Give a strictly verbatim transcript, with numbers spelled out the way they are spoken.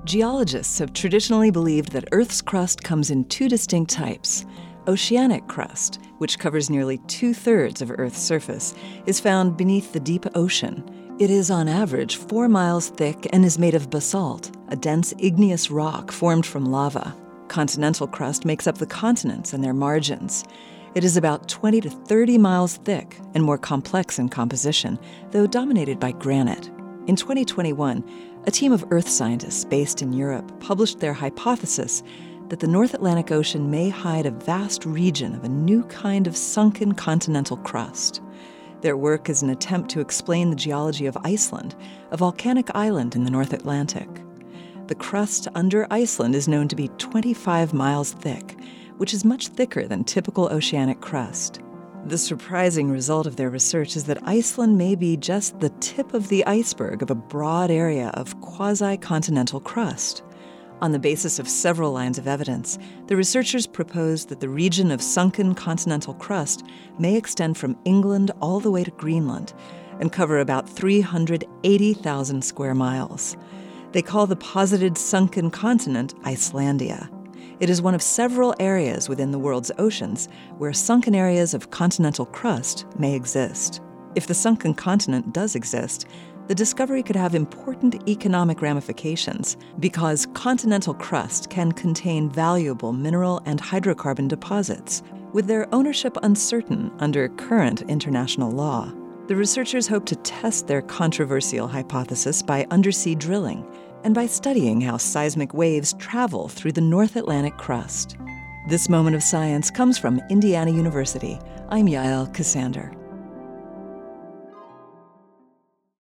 Geologists have traditionally believed that Earth's crust comes in two distinct types. Oceanic crust, which covers nearly two-thirds of Earth's surface, is found beneath the deep ocean. It is on average four miles thick and is made of basalt, a dense igneous rock formed from lava. Continental crust makes up the continents and their margins. It is about twenty to thirty miles thick and more complex in composition, though dominated by granite. In twenty twenty-one, a team of Earth scientists based in Europe published their hypothesis that the North Atlantic Ocean may hide a vast region of a new kind of sunken continental crust. Their work is an attempt to explain the geology of Iceland, a volcanic island in the North Atlantic. The crust under Iceland is known to be twenty-five miles thick, which is much thicker than typical oceanic crust. The surprising result of their research is that Iceland may be just the tip of the iceberg of a broad area of quasi-continental crust. On the basis of several lines of evidence, the researchers proposed that the region of sunken continental crust may extend from England all the way to Greenland and cover about three hundred eighty thousand square miles. They call the posited sunken continent Icelandia. It is one of several areas within the world's oceans where sunken areas of continental crust may exist. If the sunken continent does exist, the discovery could have important economic ramifications because continental crust can contain valuable mineral and hydrocarbon deposits, with their ownership uncertain under current international law. The researchers hope to test their controversial hypothesis by undersea drilling and by studying how seismic waves travel through the North Atlantic crust. This moment of science comes from Indiana University. I'm Yael Ksander.